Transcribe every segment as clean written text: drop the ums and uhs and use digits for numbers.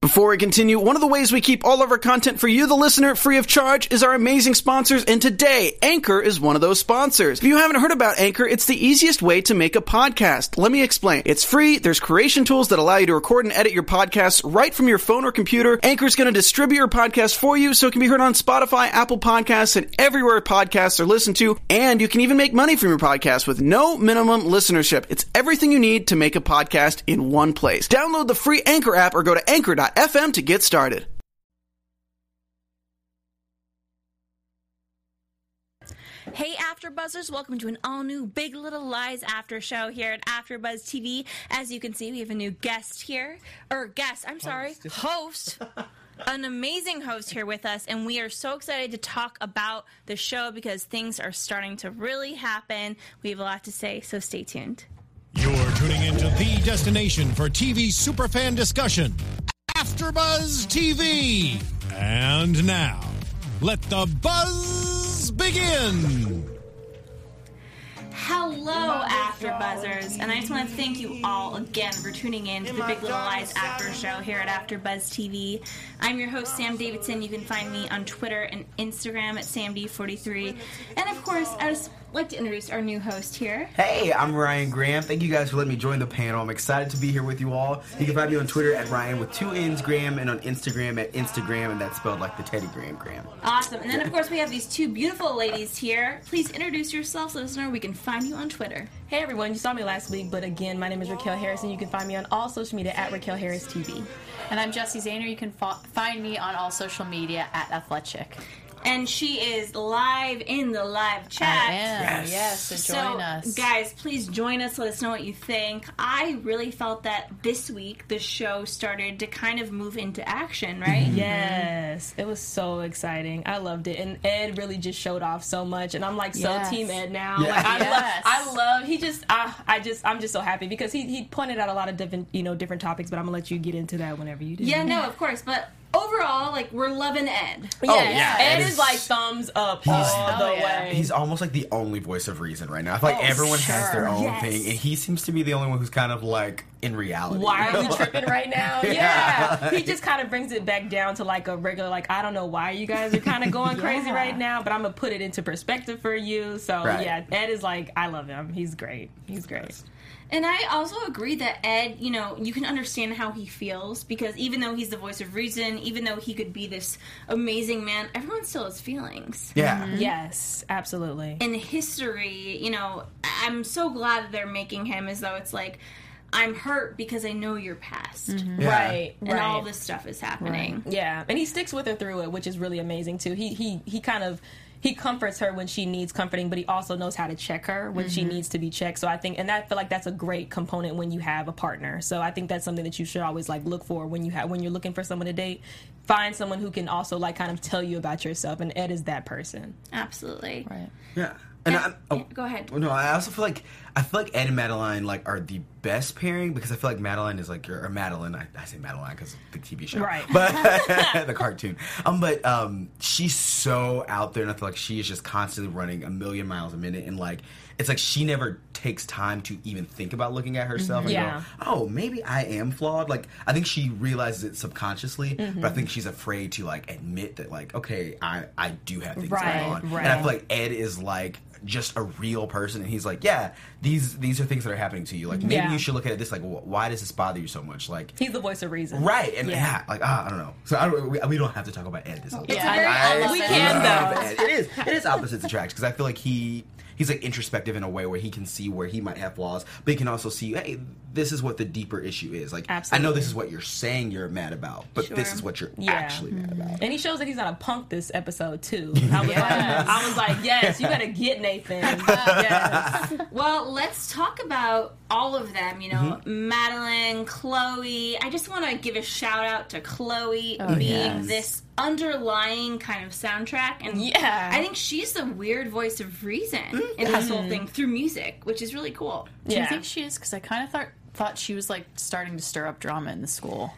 Before we continue, one of the ways we keep all of our content for you, the listener, free of charge is our amazing sponsors, and today, Anchor is one of those sponsors. If you haven't heard about Anchor, it's the easiest way to make a podcast. Let me explain. It's free, there's creation tools that allow you to record and edit your podcasts right from your phone or computer. Anchor's going to distribute your podcast for you so it can be heard on Spotify, Apple Podcasts, and everywhere podcasts are listened to, and you can even make money from your podcast with no minimum listenership. It's everything you need to make a podcast in one place. Download the free Anchor app or go to anchor.fm to get started. Hey AfterBuzzers, welcome to an all-new Big Little Lies after show here at AfterBuzz TV. As you can see, we have a new host. An amazing host here with us, and we are so excited to talk about the show because things are starting to really happen. We have a lot to say, so stay tuned. You're tuning into the destination for TV superfan discussion, AfterBuzz TV. And now, let the buzz begin. Hello, AfterBuzzers, and I just want to thank you all again for tuning in to the Big Little Lies After Show here at AfterBuzz TV. I'm your host, Sam Davidson. You can find me on Twitter and Instagram at SamD43. And of course, I just like to introduce our new host here. Hey, I'm Ryan Graham. Thank you guys for letting me join the panel. I'm excited to be here with you all. You can find me on Twitter at Ryan with 2 N's Graham, and on Instagram at Instagram, and that's spelled like the Teddy Graham. Awesome. And then, of course, we have these two beautiful ladies here. Please introduce yourselves, listener. We can find you on Twitter. Hey everyone, you saw me last week, but again, my name is Raquel Harris, and you can find me on all social media at Raquel Harris TV. And I'm Jessie Zahner. You can find me on all social media at Athletic. And she is live in the live chat. I am, yes, so join us. Guys, please join us. Let us know what you think. I really felt that this week the show started to kind of move into action, right? Yes, it was so exciting. I loved it, and Ed really just showed off so much, and I'm like so team Ed now. Yeah. Like I'm just so happy because he pointed out a lot of different topics, but I'm gonna let you get into that whenever you do. Yeah, no, of course, but overall, like, we're loving Ed. Ed is like thumbs up all the way. He's almost like the only voice of reason right now. I feel like everyone has their own thing, and he seems to be the only one who's kind of like in reality. Why are we tripping right now? Yeah. He just kind of brings it back down to like a regular, like, I don't know why you guys are kind of going crazy right now, but I'm going to put it into perspective for you. So, yeah, Ed is like, I love him. He's great. He's great. And I also agree that Ed, you can understand how he feels because even though he's the voice of reason, even though he could be this amazing man, everyone still has feelings. Yeah. Mm-hmm. Yes, absolutely. In history, I'm so glad that they're making him as though it's like, I'm hurt because I know your past. Mm-hmm. Yeah. Right. And all this stuff is happening. Right. Yeah. And he sticks with her through it, which is really amazing, too. He kind of... He comforts her when she needs comforting, but he also knows how to check her when she needs to be checked. So I think, and I feel like that's a great component when you have a partner. So I think that's something that you should always like look for when you're looking for someone to date. Find someone who can also like kind of tell you about yourself, and Ed is that person. Absolutely. Right. Yeah. Go ahead. No, I also feel like Ed and Madeline like are the best pairing because I feel like Madeline is like or Madeline. I say Madeline because of the TV show, right? But the cartoon. But she's so out there, and I feel like she is just constantly running a million miles a minute, and like it's like she never takes time to even think about looking at herself and go, oh, maybe I am flawed. Like I think she realizes it subconsciously, but I think she's afraid to like admit that like okay, I do have things going on, and I feel like Ed is like just a real person, and he's like, yeah, these are things that are happening to you. Like maybe you should look at it this like, why does this bother you so much? Like he's the voice of reason, right? And I don't know. So we don't have to talk about Ed this whole time. We can though. It is opposites attract because I feel like he's like introspective in a way where he can see where he might have flaws, but he can also see, hey, this is what the deeper issue is. Like, I know this is what you're saying you're mad about, but this is what you're actually mad about. And he shows that he's not a punk this episode too. I was like, yes, you gotta get Nathan. Yes. Well, let's talk about all of them. Madeline, Chloe. I just want to give a shout out to Chloe being this underlying kind of soundtrack, and I think she's the weird voice of reason in this whole thing through music, which is really cool. Do you think she is? Because I kind of thought she was like starting to stir up drama in the school.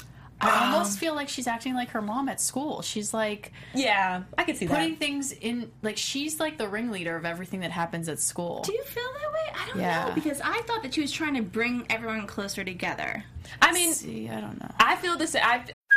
I almost feel like she's acting like her mom at school. She's like, I can see putting things in, like she's like the ringleader of everything that happens at school. Do you feel that way? I don't know, because I thought that she was trying to bring everyone closer together. I mean, I don't know. I feel this.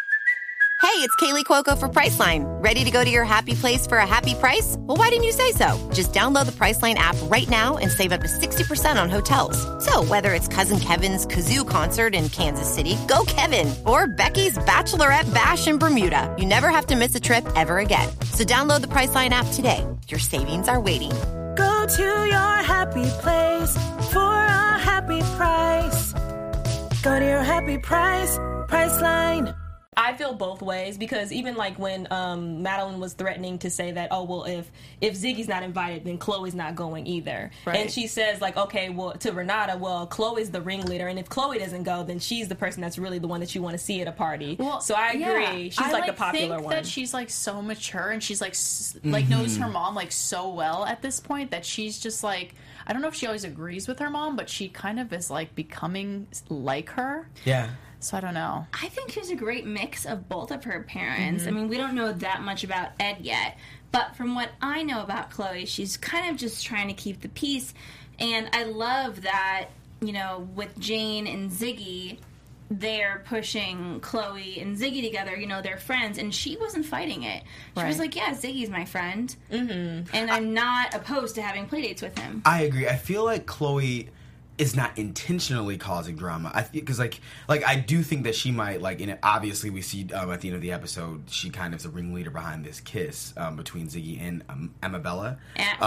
Hey, it's Kaylee Cuoco for Priceline. Ready to go to your happy place for a happy price? Well, why didn't you say so? Just download the Priceline app right now and save up to 60% on hotels. So whether it's Cousin Kevin's Kazoo Concert in Kansas City, go Kevin, or Becky's Bachelorette Bash in Bermuda, you never have to miss a trip ever again. So download the Priceline app today. Your savings are waiting. Go to your happy place for a happy price. Go to your happy price, Priceline. I feel both ways because even like when Madeline was threatening to say that, oh, well, if Ziggy's not invited, then Chloe's not going either. Right. And she says, like, okay, well, to Renata, well, Chloe's the ringleader, and if Chloe doesn't go, then she's the person that's really the one that you want to see at a party. Well, so I agree. She's like the popular one. I think that she's like so mature and she's like knows her mom like so well at this point that she's just like, I don't know if she always agrees with her mom, but she kind of is like becoming like her. Yeah. So I don't know. I think she's a great mix of both of her parents. I mean, we don't know that much about Ed yet, but from what I know about Chloe, she's kind of just trying to keep the peace. And I love that, you know, with Jane and Ziggy, they're pushing Chloe and Ziggy together. You know, they're friends, and she wasn't fighting it. She was like, yeah, Ziggy's my friend, and I'm not opposed to having playdates with him. I agree. I feel like Chloe is not intentionally causing drama. Because like I do think that she might, like, in it, obviously we see at the end of the episode she kind of is a ringleader behind this kiss between Ziggy and Amabella.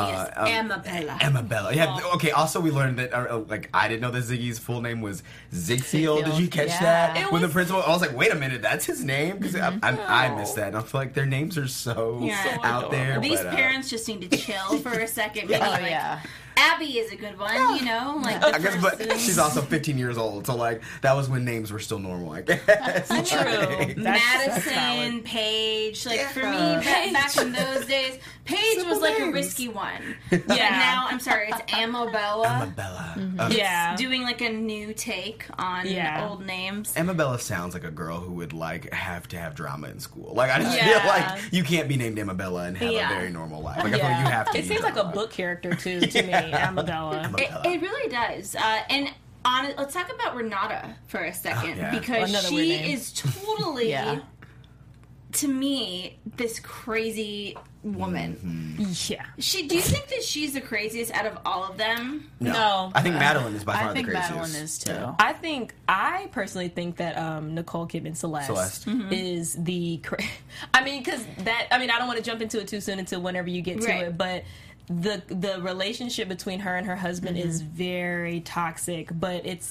Amabella. Yeah. Oh. Okay. Also, we learned that like I didn't know that Ziggy's full name was Ziegfeld. Did you catch that? When the principal, I was like, wait a minute, that's his name? Because I missed that. And I feel like their names are so out there. These parents just need to chill for a second. Maybe Abby is a good one, you know? Like, I guess, but she's also 15 years old, so, like, that was when names were still normal, I guess. True. Madison, Paige. Like, for me, back in those days, Paige was, like, a risky one. But now, I'm sorry, it's Amabella. It's doing, like, a new take on old names. Amabella sounds like a girl who would, like, have to have drama in school. Like, I just feel like you can't be named Amabella and have a very normal life. Like, I feel like you have to. It seems like a book character, too, to me. Amabella. It really does. And let's talk about Renata for a second because she is totally, to me, this crazy woman. Yeah. Do you think that she's the craziest out of all of them? No. I think Madeline is by far the craziest. I think Madeline is too. I personally think that Nicole Kidman Celeste. Is the. I mean, because I don't want to jump into it too soon until whenever you get to it, but. The relationship between her and her husband is very toxic, but it's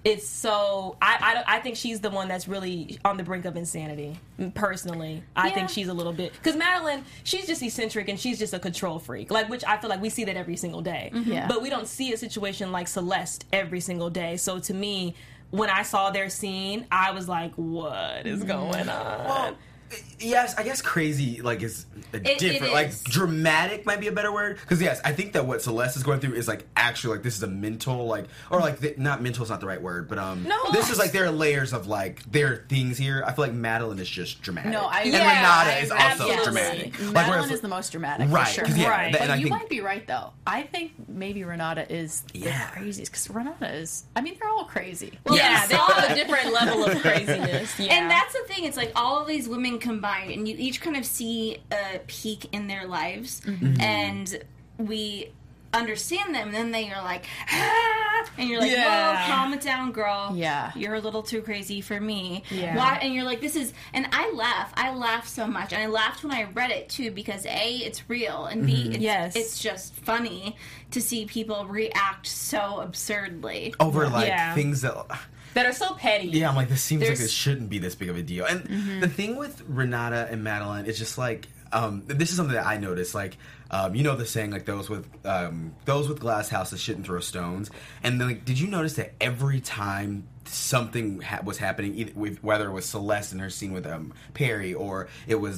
so I think she's the one that's really on the brink of insanity. Personally, I think she's a little bit, because Madeline, she's just eccentric and she's just a control freak, like, which I feel like we see that every single day. But we don't see a situation like Celeste every single day. So to me, when I saw their scene, I was like, what is going on? Well, yes, I guess crazy, like, is different. Like, dramatic might be a better word. Because, yes, I think that what Celeste is going through is, like, actually, like, this is a mental, like, or, like, not mental is not the right word, but, this is, like, there are layers of, like, there are things here. I feel like Madeline is just dramatic. And Renata is also dramatic. Madeline is the most dramatic, right, for sure. But you might be right, though. I think maybe Renata is the craziest, because Renata is, I mean, they're all crazy. Well, they all have a different level of craziness. And that's the thing. It's like all of these women combined, and you each kind of see a peak in their lives, and we understand them, and then they are like, and you're like, whoa, calm it down, girl. You're a little too crazy for me. Why? And you're like, this is, and I laugh so much, and I laughed when I read it too, because A, it's real, and B, it's just funny to see people react so absurdly over things that are so petty. Yeah, I'm like, this seems like it shouldn't be this big of a deal. And the thing with Renata and Madeline is just like, this is something that I noticed. Like, you know the saying, like, those with glass houses shouldn't throw stones. And then, like, did you notice that every time something was happening, whether it was Celeste in her scene with Perry, or it was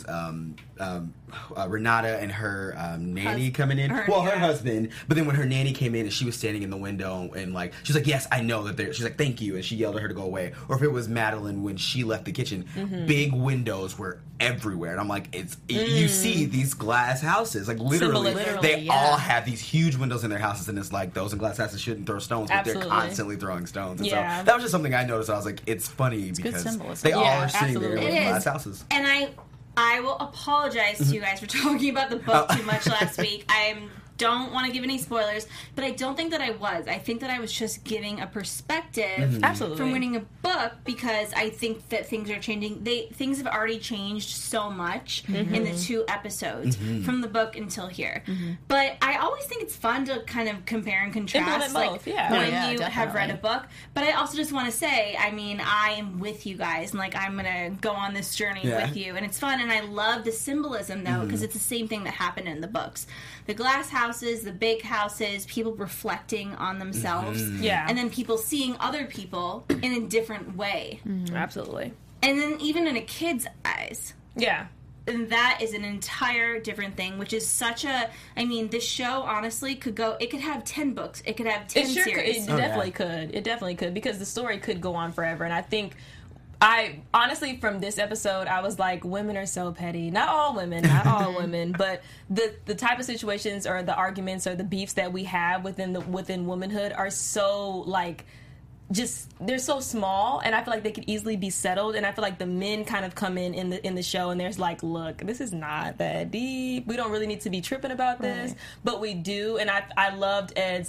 Renata and her nanny coming in. Her husband. But then when her nanny came in and she was standing in the window and, like, she's like, yes, I know that she's like, thank you, and she yelled at her to go away. Or if it was Madeline when she left the kitchen, big windows were everywhere. And I'm like, you see these glass houses, like, literally they all have these huge windows in their houses, and it's like, those in glass houses shouldn't throw stones, but they're constantly throwing stones. And so that was just something I noticed. I was like, it's funny because symbolism. they all are sitting there It in is. glass houses. And I will apologize to you guys for talking about the book too much last week. I don't want to give any spoilers, but I don't think that I was. I think that I was just giving a perspective from reading a book because I think that things are changing. Things have already changed so much in the 2 episodes from the book until here. But I always think it's fun to kind of compare and contrast when you have read a book. But I also just want to say, I mean, I am with you guys, and like I'm gonna go on this journey with you, and it's fun. And I love the symbolism though because it's the same thing that happened in the books. The glass houses, the big houses, people reflecting on themselves, and then people seeing other people in a different way. Absolutely. And then even in a kid's eyes. Yeah. And that is an entire different thing, which is such a... I mean, this show, honestly, could go... It could have 10 books. It could have 10 series. It definitely could. It definitely could, because the story could go on forever. And I think... honestly, from this episode, I was like, women are so petty. Not all women, but the type of situations or the arguments or the beefs that we have within womanhood are so, like, just, they're so small, and I feel like they could easily be settled, and I feel like the men kind of come in the show, and there's like, look, this is not that deep. We don't really need to be tripping about this, but we do, and I loved Ed's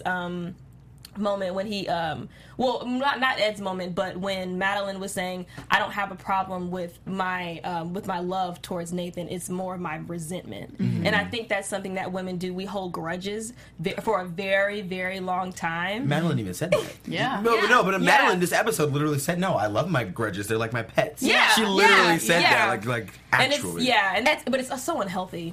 moment when he not Ed's moment, but when Madeline was saying, I don't have a problem with my love towards Nathan, it's more of my resentment. And I think that's something that women do. We hold grudges for a very, very long time. Madeline even said that. But Madeline, this episode literally said, no, I love my grudges, they're like my pets. She literally said that, like actually. But it's so unhealthy.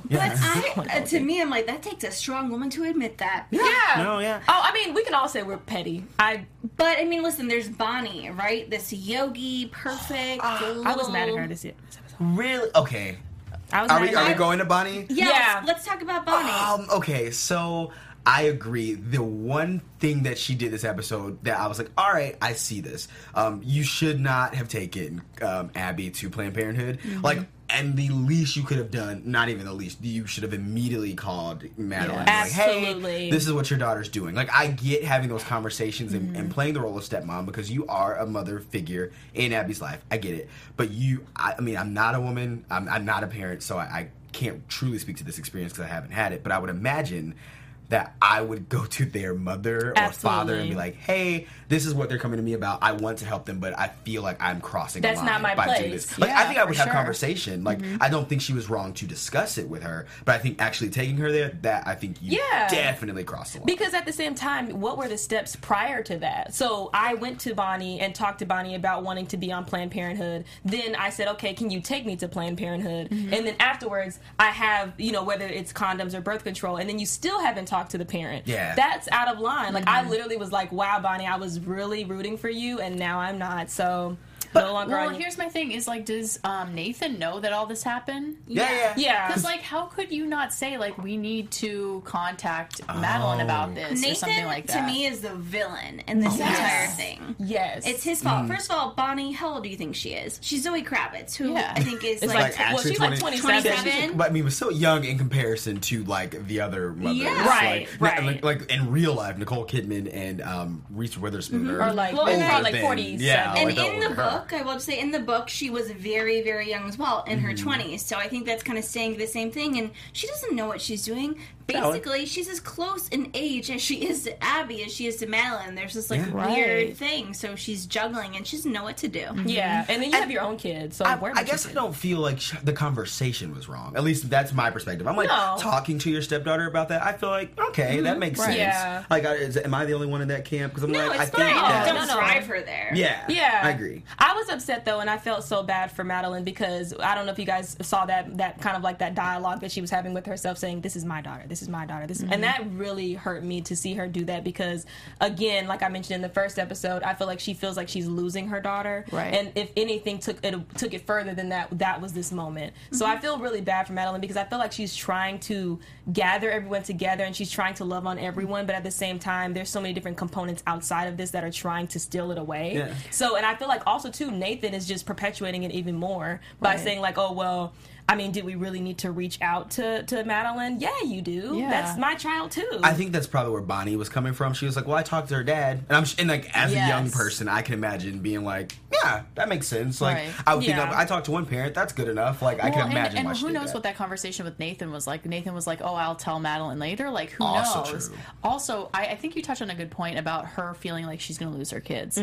But to me, I'm like, that takes a strong woman to admit that. Oh, I mean, we can all say we're petty. But I mean, listen, there's Bonnie, right? This yogi, perfect. I was mad at her this episode. Really? Okay. Are we going to Bonnie? Yeah. Let's talk about Bonnie. Okay, so I agree. The one thing that she did this episode that I was like, all right, I see this. You should not have taken Abby to Planned Parenthood. Like, and the least you could have done, not even the least, you should have immediately called Madeline. Like, hey, this is what your daughter's doing. Like, I get having those conversations and playing the role of stepmom because you are a mother figure in Abby's life. I get it. But I mean, I'm not a woman. I'm not a parent, so I can't truly speak to this experience because I haven't had it. But I would imagine that I would go to their mother or father and be like, hey, this is what they're coming to me about. I want to help them, but I feel like I'm crossing the line by doing this. Like, I think I would have conversation. Like, I don't think she was wrong to discuss it with her, but I think actually taking her there, that I think you definitely crossed the line. Because at the same time, what were the steps prior to that? So I went to Bonnie and talked to Bonnie about wanting to be on Planned Parenthood. Then I said, okay, can you take me to Planned Parenthood? And then afterwards, I have, whether it's condoms or birth control, and then you still haven't talked to the parent. That's out of line. Like, I literally was like, wow, Bonnie, I was really rooting for you, and now I'm not. So no longer. Well, here's my thing: is like, does Nathan know that all this happened? Yeah. Because like, how could you not say like, we need to contact Madeline about this Nathan, or something like that? To me, is the villain in this entire thing. Yes, it's his fault. First of all, Bonnie, how old do you think she is? She's Zoe Kravitz, who I think is like she's like 27. But I mean, was so young in comparison to like the other mothers. Yeah. Right. Like in real life, Nicole Kidman and Reese Witherspoon are like 40s. Yeah, and in the book, I will say, in the book, she was very, very young as well, in her 20s. So I think that's kind of saying the same thing. And she doesn't know what she's doing. Basically, she's as close in age as she is to Abby as she is to Madeline. There's this weird thing. So she's juggling and she doesn't know what to do. Yeah, and then you have your own kids. So I guess I don't feel like the conversation was wrong. At least that's my perspective. I'm like, talking to your stepdaughter about that, I feel like, okay, that makes sense. Yeah. Like, am I the only one in that camp? Because I'm like, I think that... Don't drive her there. Yeah, I agree. I was upset, though, and I felt so bad for Madeline because I don't know if you guys saw that kind of like that dialogue that she was having with herself saying, this is my daughter, this is my daughter. And that really hurt me to see her do that because, again, like I mentioned in the first episode, I feel like she feels like she's losing her daughter. Right. And if anything took it further than that was this moment. So I feel really bad for Madeline because I feel like she's trying to gather everyone together and she's trying to love on everyone, but at the same time, there's so many different components outside of this that are trying to steal it away. Yeah. So, and I feel like also, too, Nathan is just perpetuating it even more by saying, like, oh, well, I mean, did we really need to reach out to Madeline? Yeah, you do. Yeah. That's my child too. I think that's probably where Bonnie was coming from. She was like, well, I talked to her dad. And like, as a young person, I can imagine being like, yeah, that makes sense. Like, Right. I would think, I talked to one parent, that's good enough. Like, I can imagine and why she who did knows that. what that conversation with Nathan was like. Nathan was like, oh, I'll tell Madeline later. Like, who Also knows? true. Also, I think you touched on a good point about her feeling like she's going to lose her kids.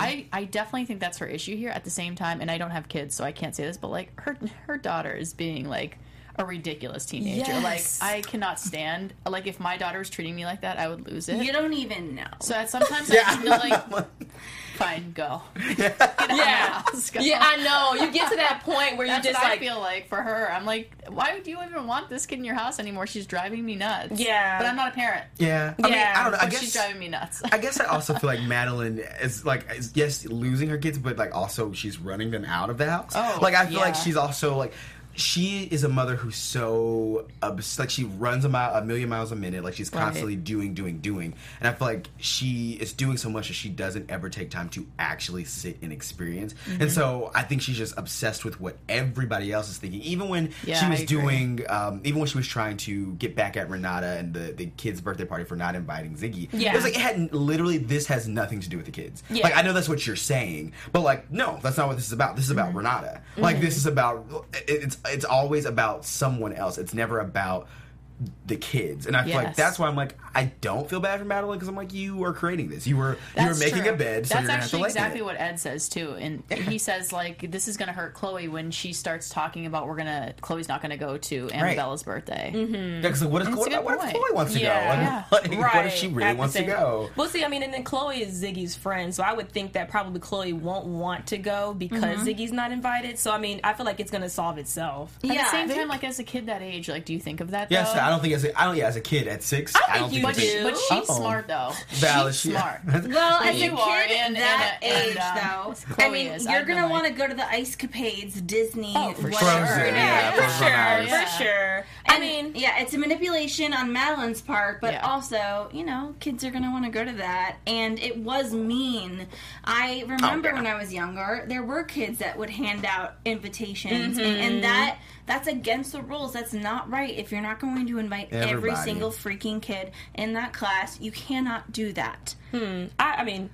I definitely think that's her issue here. At the same time, and I don't have kids, so I can't say this, but like her daughter is being like a ridiculous teenager. Yes. Like, I cannot stand, like, if my daughter was treating me like that, I would lose it. You don't even know. So sometimes I just feel like, fine, go. Get out of my house, go. Yeah, I know. You get to that point where you That's just what like, I feel like for her. I'm like, why do you even want this kid in your house anymore? She's driving me nuts. Yeah. But I'm not a parent. Yeah. I mean, I don't know. I But guess she's driving me nuts. I guess I also feel like Madeline is like, yes, losing her kids, but like also she's running them out of the house. Oh, like I feel like yeah. she's also like, she is a mother who's so like she runs a million miles a minute. Like she's constantly doing, and I feel like she is doing so much that she doesn't ever take time to actually sit and experience. And so I think she's just obsessed with what everybody else is thinking. Even when she was I agree. doing, even when she was trying to get back at Renata and the kids' birthday party for not inviting Ziggy. Yeah. It was like, it had literally, this has nothing to do with the kids. Yeah. Like, I know that's what you're saying, but like, no, that's not what this is about. This is about Renata. Like, this is about, it's always about someone else. It's never about the kids. And I feel like Yes. that's why I'm like, I don't feel bad for Madeline, because I'm like, you are creating this. You were making true. a bed, so That's you're gonna have to actually lay exactly in it. what Ed says too, and he says like this is gonna hurt Chloe when she starts talking about Chloe's not gonna go to Annabella's birthday. Yeah, because what if It's a good Chloe point. wants to Yeah. go? Like, what if she really At the wants to same- go? Well, see, I mean, and then Chloe is Ziggy's friend, so I would think that probably Chloe won't want to go because Ziggy's not invited. So, I mean, I feel like it's going to solve itself. At the same time, like as a kid that age, like do you think of that? Though? Yes, I don't think as a kid at 6, I don't think think you it's- do. But she's smart though. Valid. She's smart. Well, as a You kid are, at that age, though, Chloe I mean, is. you're I've been gonna like- want to go to the Ice Capades, Disney, for whatever. Frozen, yeah, for Frozen sure, Eyes. for sure. I mean, yeah, it's a manipulation on Madeline's part, but Yeah. also, you know, kids are going to want to go to that. And it was mean. I remember when I was younger, there were kids that would hand out invitations, and that's against the rules. That's not right. If you're not going to invite every Everybody. single freaking kid in that class, you cannot do that. I mean,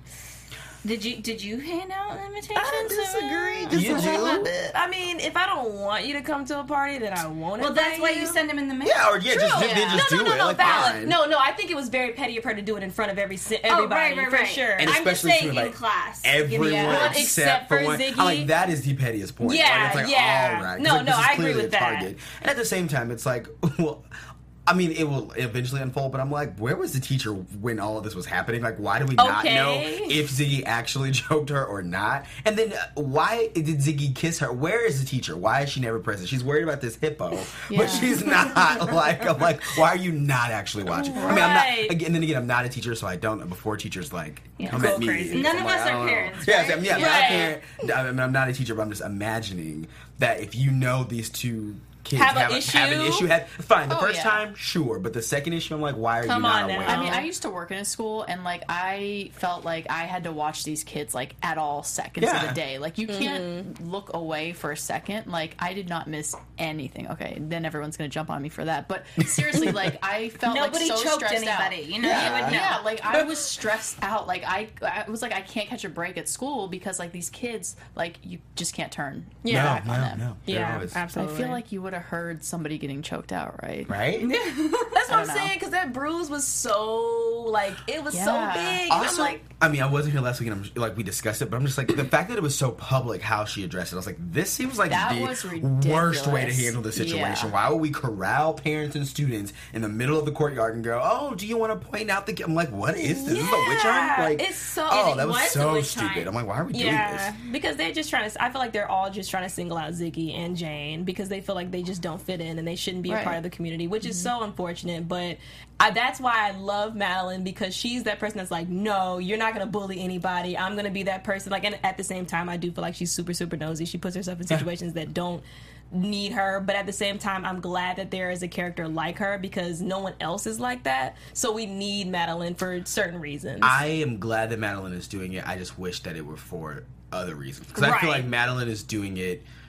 Did you hand out invitations? I disagree. You Just a do? little bit. I mean, if I don't want you to come to a party, then I won't. Well, that's invite why you send them in the mail. Yeah, or just No, do it. no, Like, valid. fine. No, I think it was very petty of her to do it in front of everybody, right, for sure. And I'm just especially saying to, like, in class. Everyone Yeah. except Except for for one. Ziggy. I'm like, that is the pettiest point. Yeah, like, it's like, yeah. all right. No, Like, this is I agree clearly with a that. target. And at the same time, it's like, well, I mean, it will eventually unfold, but I'm like, where was the teacher when all of this was happening? Like, why do we not know if Ziggy actually choked her or not? And then, why did Ziggy kiss her? Where is the teacher? Why is she never present? She's worried about this hippo, but she's not. Like, I'm like, why are you not actually watching? I mean, I'm Right. not. And then again, I'm not a teacher, so I don't know. Before teachers like come Go at me, crazy. None I'm of like, us I are don't know. parents, Yes, right? I'm not a Right. parent. I mean, I'm not a teacher, but I'm just imagining that if you know these two kids Have an have an issue? issue. Fine, the first yeah. time, sure, but the second issue, I'm like, why are Come you not on now. aware? I mean, I used to work in a school, and like I felt like I had to watch these kids like at all seconds of Yeah. the day. Like you can't look away for a second. Like I did not miss anything. Okay, then everyone's gonna jump on me for that. But seriously, like I felt Nobody like so choked stressed anybody. out. You know, you would know. Yeah, like I was stressed out. Like I was like I can't catch a break at school because like these kids, like you just can't turn your back on them. no. They're Yeah, always- I absolutely. feel like you would have heard somebody getting choked out, right? right? That's what I'm know. saying, because that bruise was so, like, it was so Yeah. big. And Also, I'm like, I mean, I wasn't here last week, and like we discussed it, but I'm just like the fact that it was so public how she addressed it. I was like, this seems like That was the ridiculous. worst way to handle the situation. Yeah. Why would we corral parents and students in the middle of the courtyard and go, "Oh, do you want to point out the?" I'm like, what is this? Is this a witch hunt? Like, it's so- oh, it that was was a so witch stupid. hunt. I'm like, why are we doing yeah, this? because they're just trying to, I feel like they're all just trying to single out Ziggy and Jane because they feel like they just don't fit in and they shouldn't be a Right. part of the community, which is so unfortunate. But that's why I love Madeline, because she's that person that's like, no, you're not going to bully anybody. I'm going to be that person. Like, and at the same time, I do feel like she's super, super nosy. She puts herself in situations that don't need her, but at the same time, I'm glad that there is a character like her because no one else is like that. So we need Madeline for certain reasons. I am glad that Madeline is doing it. I just wish that it were for other reasons, because I feel Right. like Madeline is doing it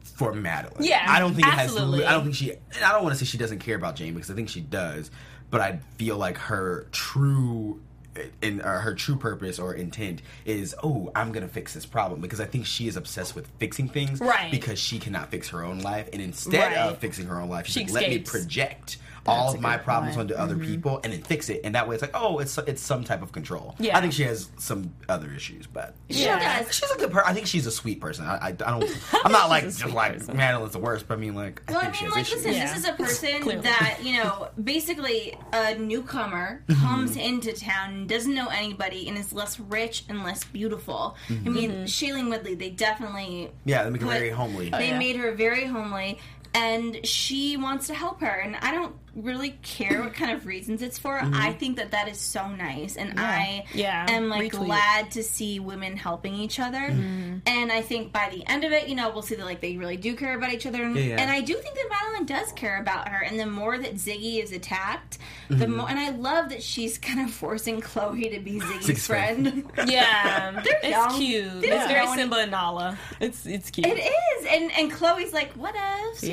for Madeline. Yeah, I don't think absolutely. I don't think she. I don't want to say she doesn't care about Jane because I think she does, but I feel like her true purpose or intent is, I'm gonna fix this problem, because I think she is obsessed with fixing things, right? Because she cannot fix her own life, and instead of fixing her own life, she's like, let me project all of my problems onto other people and then fix it, and that way it's like, it's some type of control. Yeah. I think she has some other issues, but she does. She's a good person. I think she's a sweet person. I'm not like just like person. Madeline's the worst, but I mean like listen, this is a person that, you know, basically a newcomer comes into town and doesn't know anybody and is less rich and less beautiful. I mean, Shailene Woodley, they definitely they make her very homely. They made her very homely. And she wants to help her, and I don't really care what kind of reasons it's for. I think that is so nice, and I am like glad to see women helping each other. And I think by the end of it, you know, we'll see that like they really do care about each other, and I do think that Madeline does care about her. And the more that Ziggy is attacked, the more. And I love that she's kind of forcing Chloe to be Ziggy's friend. Yeah, it's cute. It's very Simba and Nala. It's cute. It is, and Chloe's like, what else?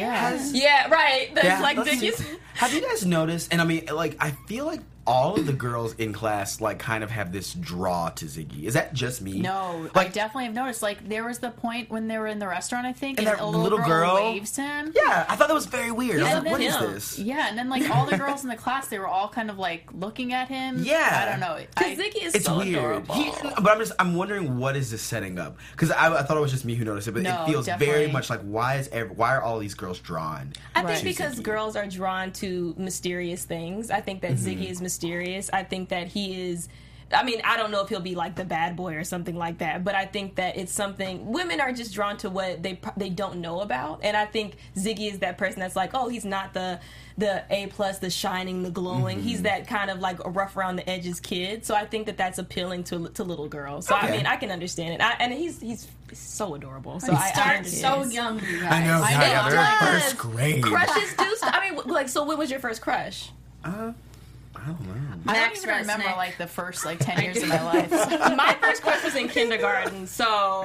Right. That's like have you guys noticed? And I mean, like, I feel like all of the girls in class like kind of have this draw to Ziggy. Is that just me? No, like, I definitely have noticed. Like, there was the point when they were in the restaurant, I think, and that a little girl waves him. Yeah, I thought that was very weird. I was like, what is this? Yeah, and then like all the girls in the class, they were all kind of like looking at him. Yeah, I don't know. Because Ziggy is so weird. adorable. But I'm wondering, what is this setting up? Because I thought it was just me who noticed it, but it feels very much like why are all these girls drawn? I think because girls are drawn to mysterious things. I think that Ziggy is mysterious. I think that he is. I mean, I don't know if he'll be like the bad boy or something like that, but I think that it's something women are just drawn to what they don't know about, and I think Ziggy is that person that's like, oh, he's not the A+, the shining, the glowing. He's that kind of like a rough around the edges kid. So I think that that's appealing to little girls. So I mean, I can understand it. And he's so adorable. So I starts so young, you guys. I know. They're in first grade. Crushes do. I mean, like, so when was your first crush? I don't know. I don't even remember like the first 10 years of my life. My first crush was in kindergarten, so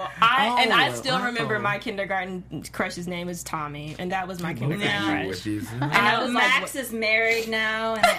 I still remember my kindergarten crush's name is Tommy, and that was my kindergarten crush. And I was Max is married now, and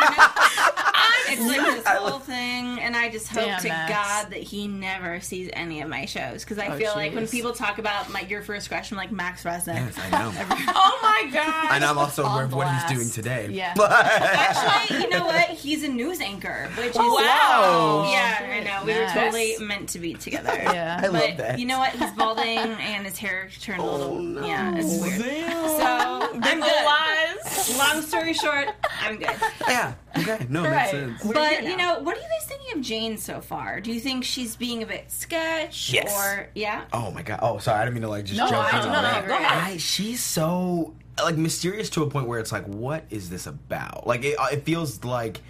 it's like this whole thing, and I just hope to God that he never sees any of my shows, because I feel like when people talk about your first crush, I'm like Max Resnick. Yes, I know. Oh my God! And I'm also aware of what he's doing today. Yeah. Actually, you know what? He's a news anchor, which is wow. Yeah, I know. We were totally meant to be together. Yeah, I love that. You know what? He's balding and his hair turned a little. No. Yeah, it's weird. So I'm good. Long story short, I'm good. Yeah. Okay. No, makes sense. But you know, what are you guys thinking of Jane so far? Do you think she's being a bit sketch? Yes. Or Oh my God. Oh, sorry. I didn't mean to like just jump in on that. Go ahead. She's so like mysterious to a point where it's like, what is this about? Like it feels like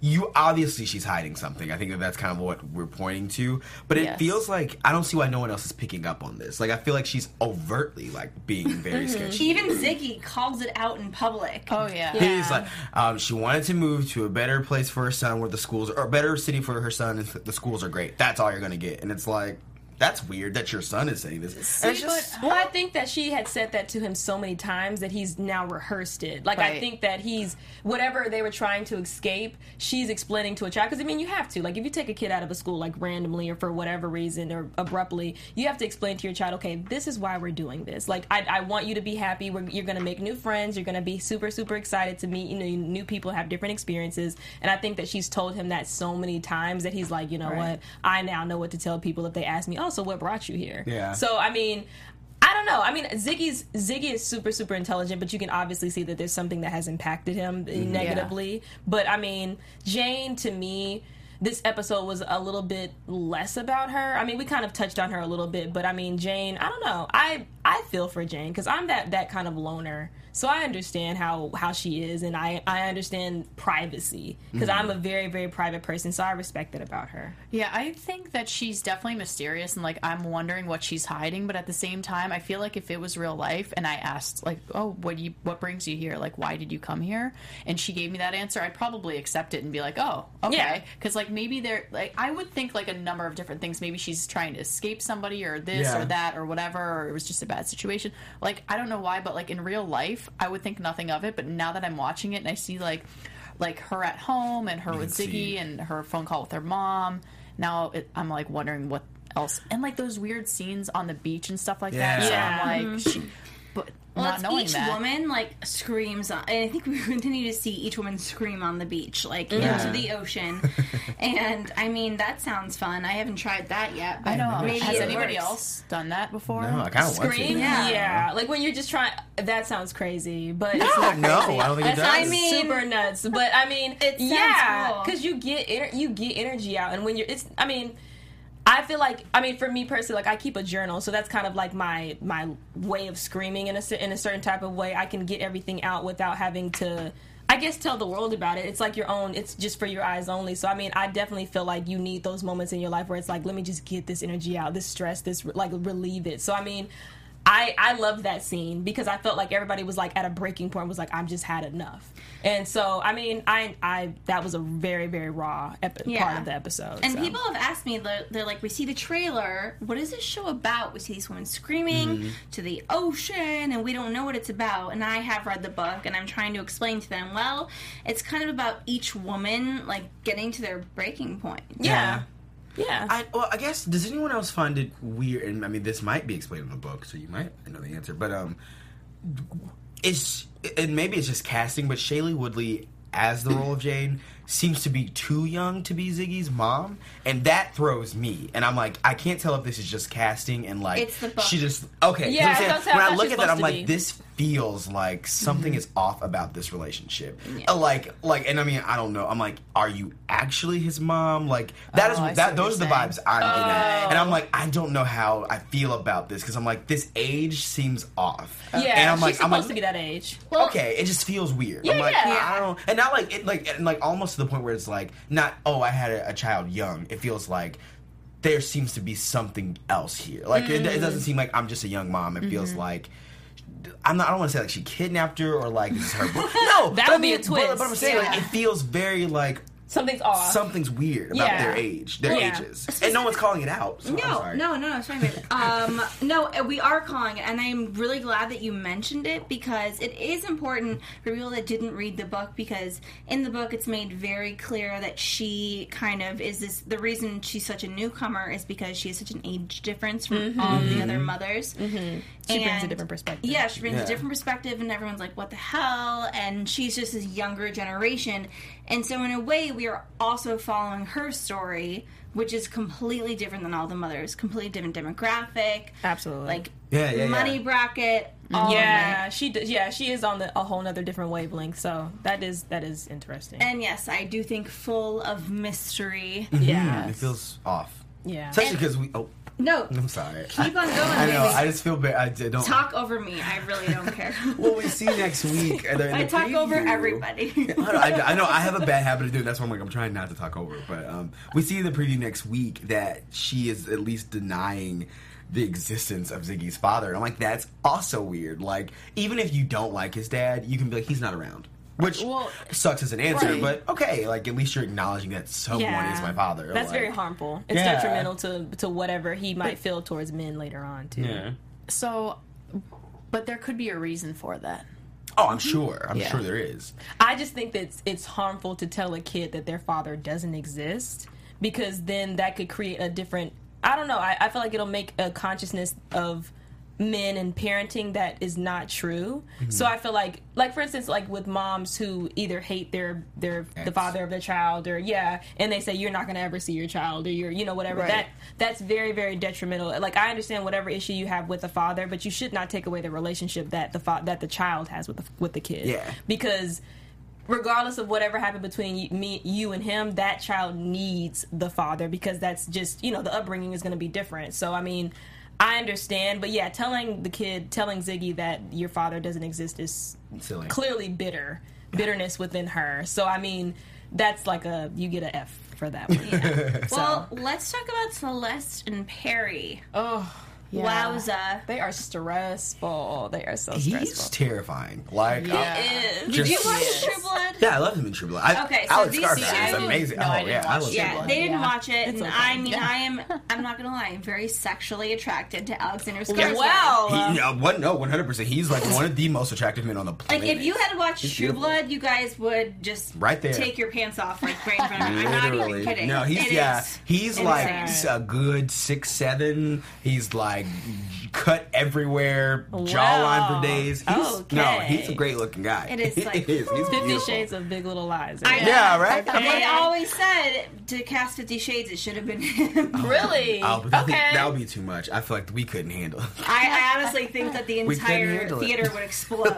she's hiding something. I think that's kind of what we're pointing to. But it feels like I don't see why no one else is picking up on this. Like I feel like she's overtly like being very sketchy. Even Ziggy calls it out in public. Oh yeah. He's like, she wanted to move to a better place for her son, where the schools or a better city for her son, and the schools are great. That's all you're gonna get. And it's like, that's weird that your son is saying this. Well, I think that she had said that to him so many times that he's now rehearsed it. Like, I think that he's, whatever they were trying to escape, she's explaining to a child. Because, I mean, you have to. Like, if you take a kid out of a school, like, randomly or for whatever reason or abruptly, you have to explain to your child, okay, this is why we're doing this. Like, I want you to be happy. You're going to make new friends. You're going to be super, super excited to meet, new people, have different experiences. And I think that she's told him that so many times that he's like, you know what, I now know what to tell people if they ask me, so what brought you here? Yeah. So, I mean, I don't know. I mean, Ziggy is super, super intelligent, but you can obviously see that there's something that has impacted him negatively. Yeah. But, I mean, Jane, to me, this episode was a little bit less about her. I mean, we kind of touched on her a little bit, but, I mean, Jane, I don't know. I feel for Jane, because I'm that kind of loner. So I understand how she is, and I understand privacy, because I'm a very, very private person, so I respect that about her. Yeah, I think that she's definitely mysterious, and, like, I'm wondering what she's hiding, but at the same time, I feel like if it was real life, and I asked, like, oh, what brings you here? Like, why did you come here? And she gave me that answer, I'd probably accept it and be like, oh, okay. Because, like, maybe I would think, like, a number of different things. Maybe she's trying to escape somebody, or this, or that, or whatever, or it was just a bad bad situation. Like, I don't know why, but like in real life, I would think nothing of it. But now that I'm watching it and I see like her at home and her with Ziggy and her phone call with her mom, now I'm like wondering what else. And like those weird scenes on the beach and stuff like that. So I'm like, but well, not knowing each that. woman like screams on, and I think we continue to see each woman scream on the beach, like into the ocean. And I mean, that sounds fun. I haven't tried that yet. But I know. maybe Has it anybody works. else done that before? No, I kind of want to. Scream? Yeah. Like when you're just trying. That sounds crazy, but it's not crazy. No, I don't think it does. I mean, super nuts. But I mean, it yeah, cool. because you get energy out, and when you're, it's. I mean, I feel like, I mean, for me personally, like I keep a journal, so that's kind of like my way of screaming in a certain type of way. I can get everything out without having to, I guess, tell the world about it. It's like your own. It's just for your eyes only. So I mean, I definitely feel like you need those moments in your life where it's like, let me just get this energy out, this stress, this like relieve it. So I mean, I loved that scene because I felt like everybody was like at a breaking point, was like, I've just had enough. And so, I mean, I that was a very, very raw part of the episode. And so. people have asked me, they're like, we see the trailer, what is this show about? We see these women screaming to the ocean, and we don't know what it's about. And I have read the book, and I'm trying to explain to them, well, it's kind of about each woman, like, getting to their breaking point. Yeah. I guess, does anyone else find it weird? And I mean, this might be explained in the book, so you might know the answer. But maybe it's just casting. But Shailene Woodley as the role of Jane seems to be too young to be Ziggy's mom, and that throws me. And I'm like, I can't tell if this is just casting and like it's the book. She just okay. Yeah, when I look at that, I'm like, this feels like something is off about this relationship. Yeah. Like, and I mean, I don't know. I'm like, are you actually his mom? Like that is those are the vibes I'm getting at, and I'm like, I don't know how I feel about this because I'm like, this age seems off. Yeah, and I'm she's like, supposed to be that age. Well, okay, it just feels weird. Yeah, I'm like, yeah. I don't, and not like it, like almost to the point where it's like not, oh, I had a child young. It feels like there seems to be something else here. Like it doesn't seem like I'm just a young mom. It feels like I don't want to say like she kidnapped her or like this is her. No, that would be a twist. But I'm saying like it feels very like. Something's off. Something's weird about their age, ages, and no one's calling it out. So No, it's fine. No, we are calling it, and I'm really glad that you mentioned it because it is important for people that didn't read the book because in the book it's made very clear that she kind of is this. The reason she's such a newcomer is because she has such an age difference from all the other mothers. She brings a different perspective. Yeah, she brings a different perspective, and everyone's like, "What the hell?" And she's just this younger generation, and so in a way, we are also following her story, which is completely different than all the mothers. Completely different demographic. Absolutely. Like money bracket. All yeah, of it. she does. Yeah, she is on a whole other different wavelength. So that is interesting. And yes, I do think full of mystery. Yeah, it feels off. Yeah, especially because we. Oh. No, I'm sorry. Keep on going. I know. Baby. I just feel bad. I don't talk over me. I really don't care. Well, we see next week. I talk over everybody. I know. I have a bad habit of doing that. That's why I'm trying not to talk over. But we see in the preview next week that she is at least denying the existence of Ziggy's father. And I'm like, that's also weird. Like, even if you don't like his dad, you can be like, he's not around. Which sucks as an answer, but okay, like at least you're acknowledging that someone is my father. That's like, very harmful. It's detrimental to whatever he might feel towards men later on too. Yeah. So, but there could be a reason for that. Oh, I'm sure. I'm sure there is. I just think that it's harmful to tell a kid that their father doesn't exist because then that could create a different. I don't know. I feel like it'll make a consciousness of men and parenting that is not true. So I feel like for instance, like with moms who either hate the father of their child or and they say you're not going to ever see your child or you're whatever that's very, very detrimental. Like I understand whatever issue you have with the father, but you should not take away the relationship that the child has with the kid. Because regardless of whatever happened between you and him, that child needs the father because that's just the upbringing is going to be different. So I mean, I understand, but telling Ziggy that your father doesn't exist is silly. Clearly bitterness within her. So I mean, that's like you get an F for that one. Well, let's talk about Celeste and Perry. Oh, Wowza. They are stressful. They are so stressful. He's terrifying. Like, He is. Did you watch True Blood? Yeah, I love him in True Blood. Okay, so Alex these Skarsgård is amazing. No, I oh, didn't yeah, I watch love True True Yeah, Blood. they didn't watch it, It's and okay. I mean, I'm not gonna lie, I'm very sexually attracted to Alexander Skarsgård. Wow. He, 100%. He's like one of the most attractive men on the planet. Like, if you had to watch He's True beautiful. Blood, you guys would just Right there. take your pants off right in front of me. I'm not even Literally. kidding. No, he's It he's is like insane. a good 6'7". He's like cut everywhere, jawline for days. He's a great looking guy. It is like- He is. He's 50 beautiful. Shades of Big Little Lies. Yeah, right. They always said to cast 50 Shades, it should have been him. Really? Oh, but Okay. that would be too much. I feel like we couldn't handle it. I honestly think that the We couldn't entire handle it. theater would explode.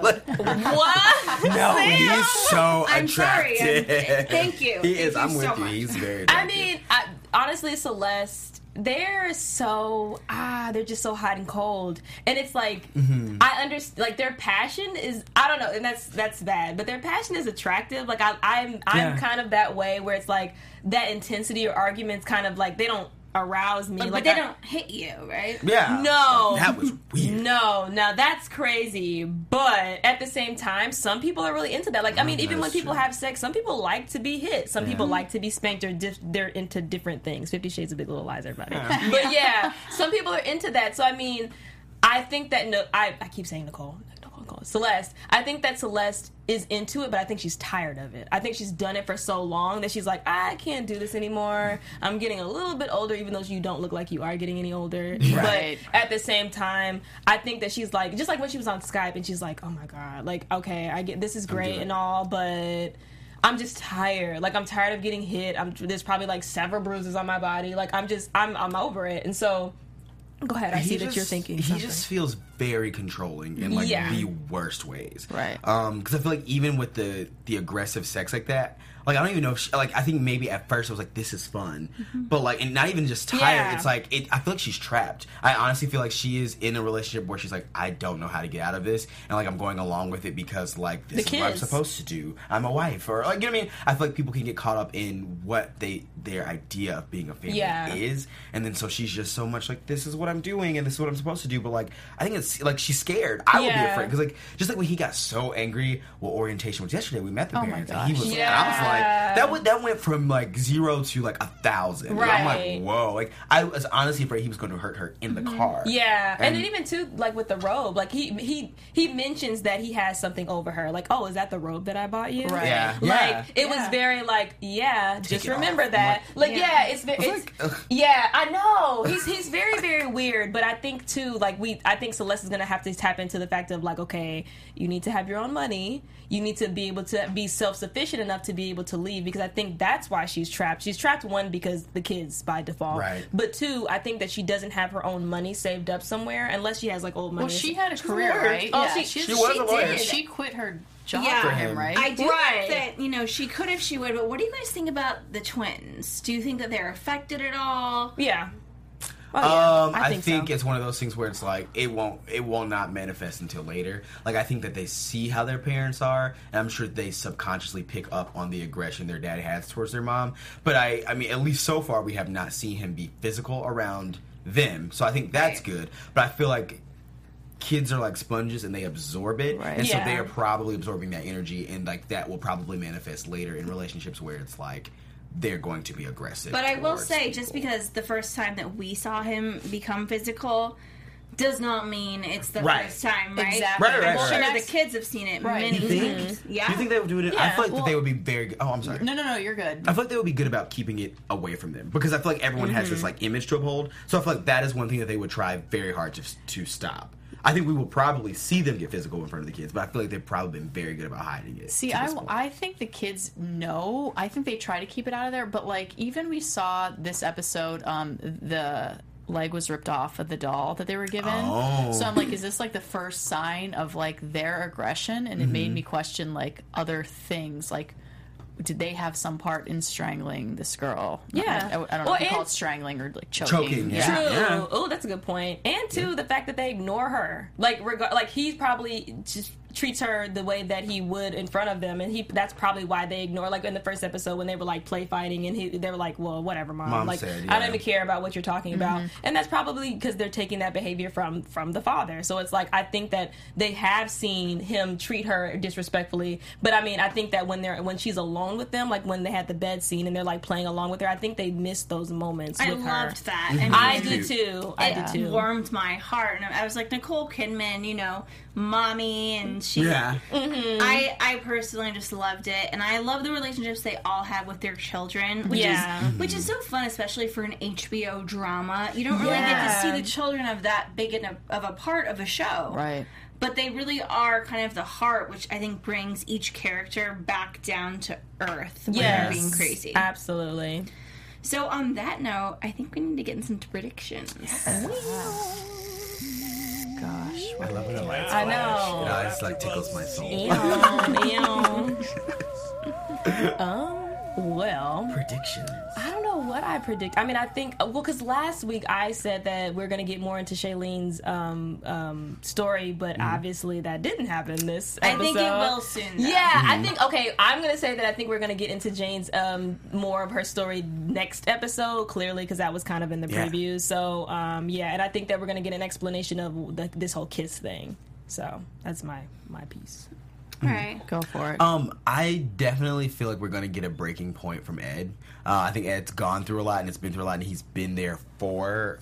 What? No, he's so I'm sorry. attractive. Thank you. He Thank is. you I'm so with you. much. He's very I attractive. mean, honestly, Celeste, they're so they're just so hot and cold, and it's like I understand. Like their passion is, I don't know, and that's bad, but their passion is attractive. Like I'm kind of that way where it's like that intensity or arguments kind of like they don't arouse me. But like they don't hit you, right? Yeah. No. That was weird. No, now that's crazy. But at the same time, some people are really into that. Like, I mean, even when that's people true. have sex, some people like to be hit. Some people like to be spanked, or they're into different things. 50 Shades of Big Little Lies, everybody. But yeah, some people are into that. So, I mean, I think that, I keep saying Nicole. Celeste. I think that Celeste is into it, but I think she's tired of it. I think she's done it for so long that she's like, I can't do this anymore. I'm getting a little bit older, even though you don't look like you are getting any older. Right. But at the same time, I think that she's like, just like when she was on Skype and she's like, oh my God, like, okay, I get this is great and all, but I'm just tired. Like, I'm tired of getting hit. There's probably like several bruises on my body. Like, I'm over it. And so, go ahead. I see that you're thinking He something. just feels very controlling in like the worst ways. Right. Because I feel like even with the aggressive sex like that, like I don't even know if she, like I think maybe at first I was like, this is fun, but like, and not even just tired. Yeah. It's like I feel like she's trapped. I honestly feel like she is in a relationship where she's like, I don't know how to get out of this, and like I'm going along with it because like this is what I'm supposed to do. I'm a wife, or like, you know what I mean. I feel like people can get caught up in what their idea of being a family is, and then so she's just so much like, this is what I'm doing and this is what I'm supposed to do. But like I think it's like she's scared. I would be afraid because like just like when he got so angry. Well, orientation was yesterday. We met the parents. And he was. And I was like, that went from like 0 to like 1,000. Right. I'm like, whoa. Like I was honestly afraid he was going to hurt her in the car. Yeah, and then even too, like with the robe, like he mentions that he has something over her. Like, oh, is that the robe that I bought you? Right. Yeah. Like it was very like, just it remember off. that. Like, it's like, ugh. yeah, I know. He's very, very weird, but I think too, like I think Celeste is gonna have to tap into the fact of like, okay, you need to have your own money. You need to be able to be self-sufficient enough to be able to leave, because I think that's why she's trapped. She's trapped, one, because the kids by default. Right. But two, I think that she doesn't have her own money saved up somewhere unless she has like old money. Well, she had a career, right? Oh, yeah, she was a lawyer. She quit her job Yeah. for For him, him. right? I do Right. think that, she could if she would, but what do you guys think about the twins? Do you think that they're affected at all? Yeah. Oh, yeah. I think so. it's one of those things where it's like it will not manifest until later. Like I think that they see how their parents are, and I'm sure they subconsciously pick up on the aggression their dad has towards their mom. But I mean, at least so far, we have not seen him be physical around them. So I think that's good. But I feel like kids are like sponges and they absorb it, and so they are probably absorbing that energy, and like that will probably manifest later in relationships where it's like they're going to be aggressive. But I will towards say, people. just because the first time that we saw him become physical does not mean it's the first time, right? Exactly. Right. I'm sure the kids have seen it many times. Yeah. Do you think they would do it? I feel like that they would be very good. Oh, I'm sorry. No, you're good. I feel like they would be good about keeping it away from them, because I feel like everyone has this like image to uphold. So I feel like that is one thing that they would try very hard to stop. I think we will probably see them get physical in front of the kids, but I feel like they've probably been very good about hiding it. See, I think the kids know. I think they try to keep it out of there, but like even we saw this episode, the leg was ripped off of the doll that they were given. Oh. So I'm like, is this like the first sign of like their aggression? And it made me question like other things, like did they have some part in strangling this girl? Yeah. I don't know if you call it strangling or like choking. Choking, yeah. True. Yeah. Oh, that's a good point. And two, the fact that they ignore her. Like, he's probably just treats her the way that he would in front of them, and that's probably why they ignore. Like in the first episode when they were like play fighting, and they were like, "Well, whatever, mom. Like said, I don't even care about what you're talking about." And that's probably because they're taking that behavior from the father. So it's like I think that they have seen him treat her disrespectfully, but I mean I think that when she's alone with them, like when they had the bed scene and they're like playing along with her, I think they missed those moments with her. I loved that. And I did too. It warmed my heart, and I was like, Nicole Kidman, you know, mommy, and she. Yeah. I personally just loved it, and I love the relationships they all have with their children, which is so fun, especially for an HBO drama. You don't really get to see the children of that big of a part of a show, Right. But they really are kind of the heart, which I think brings each character back down to earth when they're being crazy. Absolutely. So on that note, I think we need to get into some predictions. Gosh. I love when the lights I flash. know. You know, it's like tickles my soul. Well, Predictions. I don't know what I predict. I mean, I think because last week I said that we're going to get more into Shailene's story, but obviously that didn't happen this episode. I think it will soon, though. Yeah, I think. Okay, I'm going to say that I think we're going to get into Jane's more of her story next episode. Clearly, because that was kind of in the preview. So and I think that we're going to get an explanation of this whole kiss thing. So that's my piece. All right. Go for it. I definitely feel like we're going to get a breaking point from Ed. I think Ed's gone through a lot, and it's been through a lot, and he's been there for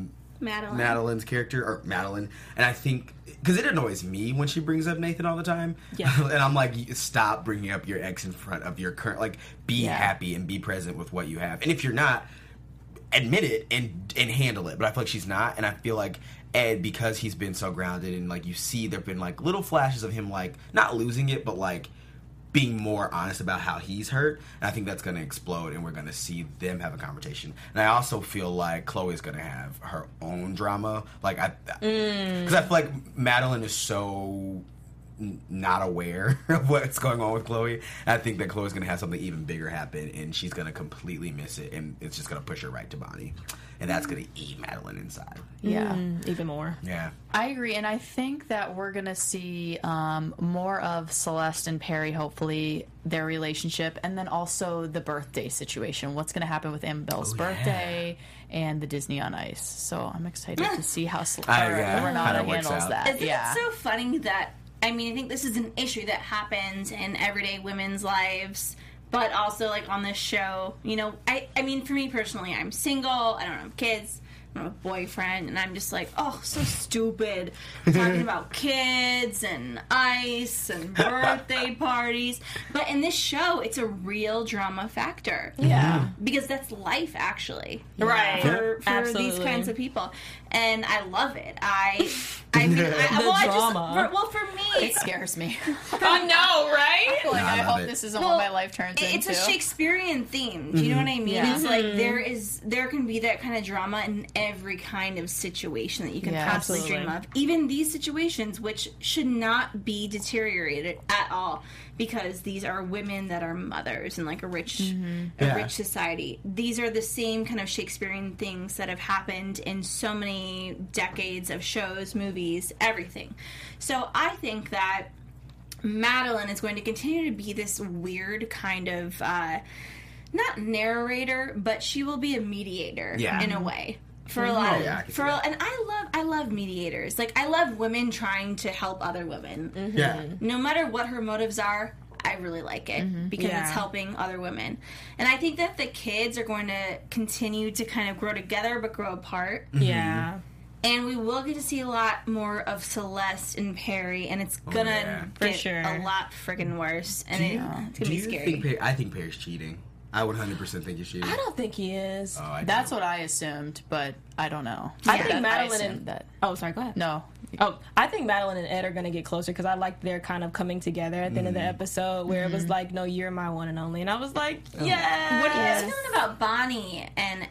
Madeline's character, or Madeline. And I think, because it annoys me when she brings up Nathan all the time. Yeah. And I'm like, stop bringing up your ex in front of your current, like, be happy and be present with what you have. And if you're not, admit it and handle it. But I feel like she's not, and I feel like Ed, because he's been so grounded, and like you see there've been like little flashes of him like not losing it, but like being more honest about how he's hurt, and I think that's going to explode, and we're going to see them have a conversation. And I also feel like Chloe's going to have her own drama, like because I feel like Madeline is so not aware of what's going on with Chloe. And I think that Chloe's going to have something even bigger happen, and she's going to completely miss it, and it's just going to push her right to Bonnie. And that's going to eat Madeline inside. Yeah. Even more. Yeah. I agree, and I think that we're going to see more of Celeste and Perry, hopefully, their relationship, and then also the birthday situation. What's going to happen with Annabelle's birthday and the Disney on Ice. So I'm excited to see how Renata handles that. Isn't it so funny that, I mean, I think this is an issue that happens in everyday women's lives, but also, like, on this show, you know, I mean, for me personally, I'm single, I don't have kids, I don't have a boyfriend, and I'm just like, oh, so stupid, talking about kids and ice and birthday parties. But in this show, it's a real drama factor. Yeah. Because that's life, actually. Right. For these kinds of people. And I love it. I mean, drama. For me, It scares me. I know, right? Like, I hope it. this isn't what my life turns it's into. a Shakespearean theme. Do you know what I mean? Yeah. It's like there can be that kind of drama in every kind of situation that you can possibly absolutely. dream of. Even these situations, which should not be deteriorated at all, because these are women that are mothers in like a rich rich society. These are the same kind of Shakespearean things that have happened in so many decades of shows, movies, everything. So I think that Madeline is going to continue to be this weird kind of not narrator, but she will be a mediator in a way for a lot of and I love mediators. Like, I love women trying to help other women. Yeah. No matter what her motives are, I really like it because it's helping other women. And I think that the kids are going to continue to kind of grow together but grow apart. Yeah. And we will get to see a lot more of Celeste and Perry, and it's gonna get a lot friggin' worse. And it's gonna be scary. I think Perry's cheating. I would 100% think he's cheating. I don't think he is. That's what I assumed, but I don't know. I think Madeline and... Oh, sorry, go ahead. No. Oh, I think Madeline and Ed are going to get closer because I like their kind of coming together at the end of the episode where it was like, no, you're my one and only. And I was like, yeah. What are you feeling about Bonnie and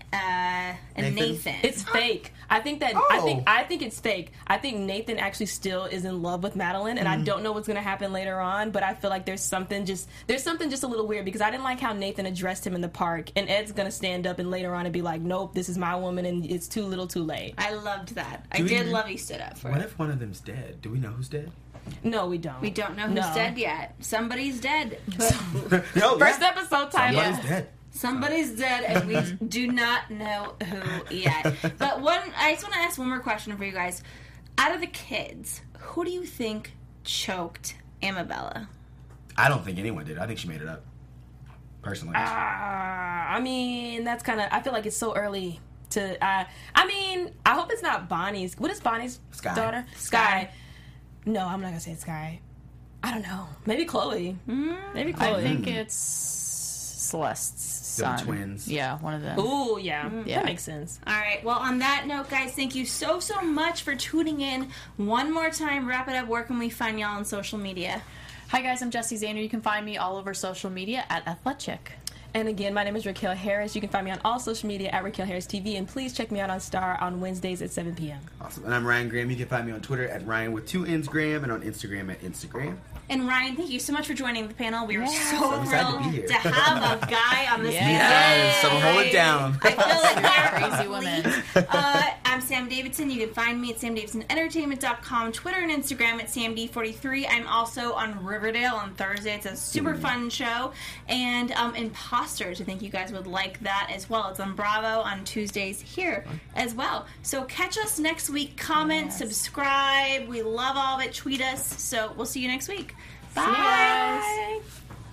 Nathan? It's fake. I think that I think it's fake. I think Nathan actually still is in love with Madeline, and I don't know what's going to happen later on. But I feel like there's something just a little weird because I didn't like how Nathan addressed him in the park, and Ed's going to stand up and later on and be like, nope, this is my woman, and it's too little, too late. I loved that. I did love he stood up for it. What if one of them's dead? Do we know who's dead? No, we don't. We don't know who's dead yet. Somebody's dead. First episode title. Somebody's dead. Somebody's dead, and we do not know who yet. But I just want to ask one more question for you guys. Out of the kids, who do you think choked Amabella? I don't think anyone did. I think she made it up. Personally. I mean, that's kind of... I feel like it's so early to... I mean, I hope it's not Bonnie's... What is Bonnie's daughter? Sky. No, I'm not going to say Sky. I don't know. Maybe Chloe. Maybe Chloe. I think it's Celeste's son. The twins. Yeah, one of them. Ooh, yeah. That makes sense. All right. Well, on that note, guys, thank you so much for tuning in. One more time, wrap it up. Where can we find y'all on social media? Hi, guys. I'm Jessie Zander. You can find me all over social media at AthleChick. And again, my name is Raquel Harris. You can find me on all social media at Raquel Harris TV. And please check me out on Star on Wednesdays at 7 p.m. Awesome. And I'm Ryan Graham. You can find me on Twitter at Ryan with 2 N's Graham and on Instagram at Instagram. And Ryan, thank you so much for joining the panel. We were so excited to be thrilled here. to have a guy on this panel. Yes, someone hold it down. I feel like Crazy woman. I'm Sam Davidson. You can find me at samdavidsonentertainment.com, Twitter and Instagram at samd43. I'm also on Riverdale on Thursday. It's a super fun show. And Imposters, I think you guys would like that as well. It's on Bravo on Tuesdays here as well. So catch us next week. Comment, subscribe. We love all of it. Tweet us. So we'll see you next week. Bye.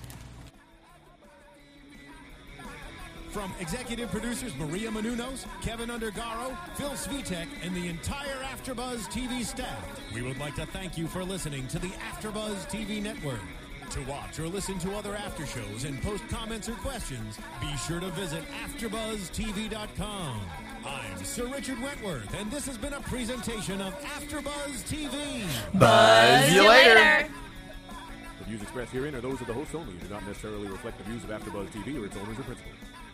From executive producers Maria Menounos, Kevin Undergaro, Phil Svitek, and the entire AfterBuzz TV staff, we would like to thank you for listening to the AfterBuzz TV network. To watch or listen to other after shows and post comments or questions, be sure to visit AfterBuzzTV.com. I'm Sir Richard Wentworth, and this has been a presentation of AfterBuzz TV. Buzz you later. The views expressed herein are those of the hosts only and do not necessarily reflect the views of AfterBuzz TV or its owners or principals.